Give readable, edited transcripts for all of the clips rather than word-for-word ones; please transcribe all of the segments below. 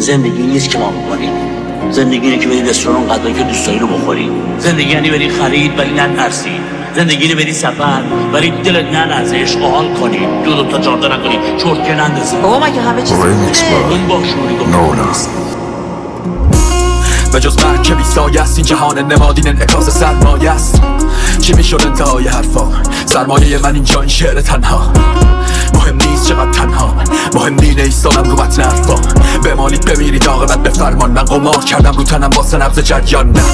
زندگی نیست که ما بکنیم. زندگی اینه که بری رستوران غذایی که دوست داری رو بخوری. زندگی یعنی بری خرید ولی نترسی. زندگی اینه بری سفر ولی دلت نلرزه، عشق حال کنی، دو تا جارده نکنی، چرتکه نندازی. بابا مگه همه چیز اون با شوری گفت به جز مرگ که بیسایه است این جهان نمادین انعکاس سرمایه است. چی میشد انتهای حرفا؟ سرمایه من اینجا این شعر تنها. مهم نیست چقدر تنها، مهم دینه ایستادم رو متن حرفا. بمالید بمیرید عاقبت به فرمان. من قمار کردم رو تنم واسه نبض جریان. نه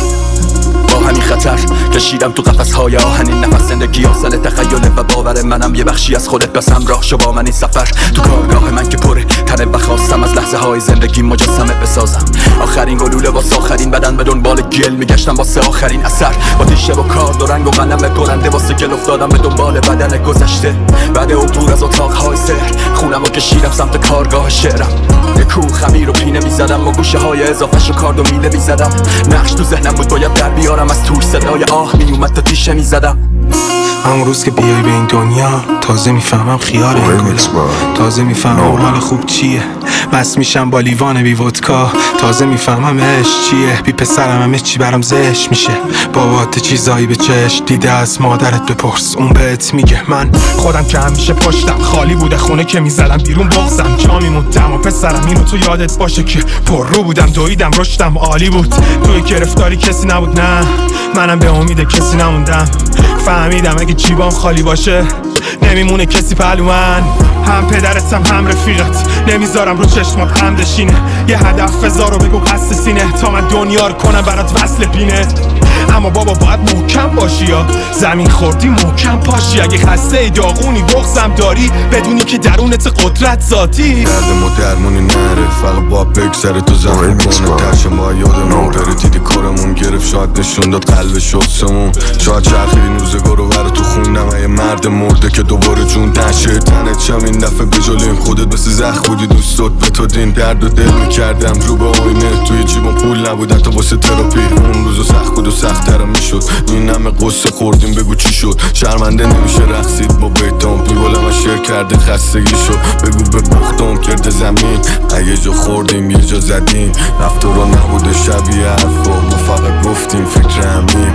با همین خطر کشیدم تو قفس‌های آهنین. نفس زندگی آسان تخیله و باور منم یه بخشی از خودت. بس همراه شو با من این سفر تو کارگاه من که پره تنه و خواستم از لحظه های زندگی مجسمه بسازم. آخرین گلوله واسه آخرین بدن به دنبال گل میگشتم واسه آخرین اثر. با تیشه و کارد و رنگ و قلم پرنده واسه گل افتادم به دنبال بدن گذشته. بعد عبور از اتاق‌های سحر خونم و کشیدم سمت کارگاه شعرم. یه کوه خمیر و پینه میزدم و گوشه های اضافه‌شو کارد و میله میزدم. نقش تو ذهنم بود باید در بیارم، از توش صدای آه میومد تا تیشه میزدم. همون روز که بیای به این دنیا تازه میفهمم خیار این گلم، تازه میفهمم حال خوب چیه. بس میشم با لیوان بی ودکا، تازه میفهمم عشق چیه. بی پسرم همه چی برام زشت میشه. بابات چیزایی به چشم دیده از مادرت بپرس، اون بهت میگه. من خودم که همیشه پشتم خالی بوده، خونه که میزدم بیرون بغزم جا میموندم. و پسرم اینو تو یادت باشه که پر رو بودم، دویدم رشدم عالی بود. توی گرفتاری کسی نبود، نه منم به امید کسی نموندم. فهمیدم اگه جیبام خالی باشه نمیمونه کسی پهلو من. هم پدرتم هم رفیقت نمیذارم رو چشمات هم دشینه. یه هدف بذار و بگو قصد سینه تا من دنیا رو کنم برات وصل پینه. اما بابا باید محکم باشی یا زمین خوردی محکم پاشی. اگه خسته ای داغونی بغضم داری بدونی که درونت قدرت ذاتی. درد ما درمونی نره فقط با بگذره تو زخم کنه. ترش ما یادمون بره دیدی کارمون گرفت شاید نشون داد قلب شخصمون. شاید چرخیدین روزگار رو برا تو خوندم یه مرد مرده که دوباره جون نشه تنت شم. این دفعه بجالیم خودت مثل زخم بودی دوستات به تو دین درد و دل میکردم رو به آینه. توی جیبم پول نبودن تا واسه تراپی. اون روزو سخت بود و سخت‌ترم میشد. این همه قصه خوردیم بگو چی شد. شرمنده نمیشه رقصید با بیتام بیوالم من شعر کرده خستگی شد. بگو به بختم کرده زمین اگه جا خوردیم یه جا زدیم. رفتارا نبوده شبیه حرفا ما فقط گفتیم فکر همین.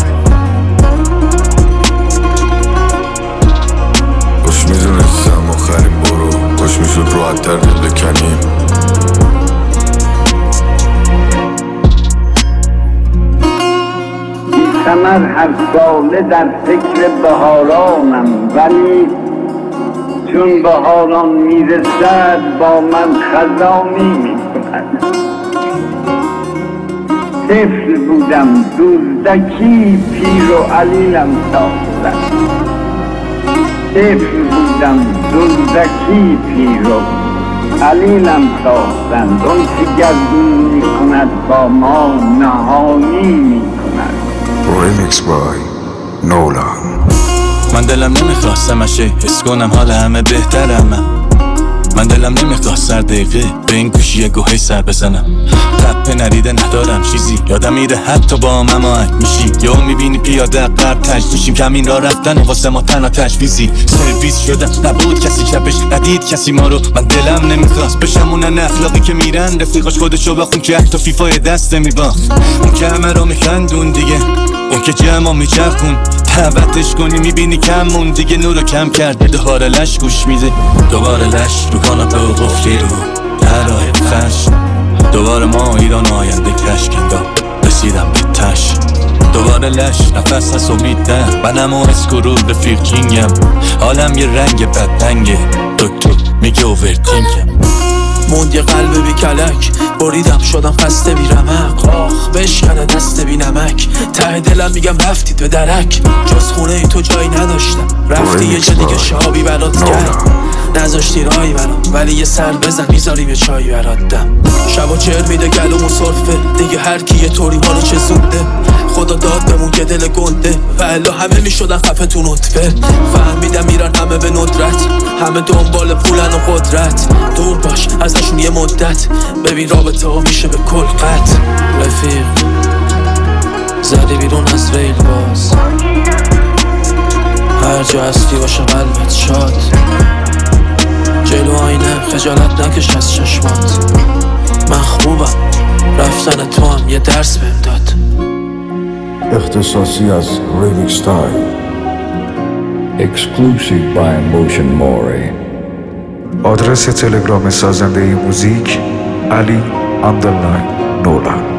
کاش میدونستم آخرین برو، کاش میشد راحت تر دل بکنیم. ثمر هر ساله در فکر بهارانم، ولی چون بهاران میرسد با من خزانی میکند. طفل بودم دزدکی پیر و علیلم ساختند. طفل بودم دزدکی پیر و علیلم ساختند. اون که گردون میکند با ما نهانی میکند. Remix by Nolan. من دلم نمیخواست همشه حس کنم حال همه بهترم. من دلم نمیخواست سر دقیقه به این گوشی گوهی سر بزنم. تپه نریده ندارم چیزی یادم میره حتی با مماک میشی. یا میبینی پیاده قرب تج میشیم کمین را رفتن و واسه ما تنها تجویزی. سرویس شدم نبود کسی چپش ندید کسی ما رو. من دلم نمیخواست بشم اونن اخلاقی که میرن رفیقاش خودشو بخون که حتی فیفای دست نمیباخت. اون که همه رو میخندون دیگه، اون که جمع میچرخون دعوتش کنی میبینی کمون دیگه. نورو کم کرده دوباره لش گوش میده. دوباره لش رو کاناپه و قفلی رو درای فش. دوباره ما ایران آینده کشکنگاه رسیدم به تش. دوباره لش نفس هست امید ده. منم و اسکرول رفیق کینگم. حالم یه رنگ بدنگه دکتر میگه اوورتینکم. موند یه قلب بی کلک بریدم شدم خسته بی رمق. آخ بشکنه دست بی نمک. ته دلم میگم رفتی تو درک. جز خونه ای تو جایی نداشتم. رفتی یه جا دیگه شابی برات کرد. نذاشتی رایی برام ولی یه سر بزن میذاریم یه چایی برات دم. شبا چهر میده گلومو صرفه دیگه هر کی یه طوری ما رو چسونده. خدا داد بمون که دل گنده و الا همه میشدن خفه تو نطفه. فهمیدم میرن همه به ندرت، همه دنبال پولن و قدرت. دور باش ازشون یه مدت ببین رابطه ها میشه به کل قطع. رفیق زدی بیرون از ریل باز، هر جا هستی باشه قلبت شاد. جلو آینه خجالت نکش از چشمات. من خوبم داشتن تو هم یه درس بهم داد. اختصاصی از ریمیکس تایم. Exclusive by Motion Mori. آدرس تلگرام سازنده موزیک علی _ نولان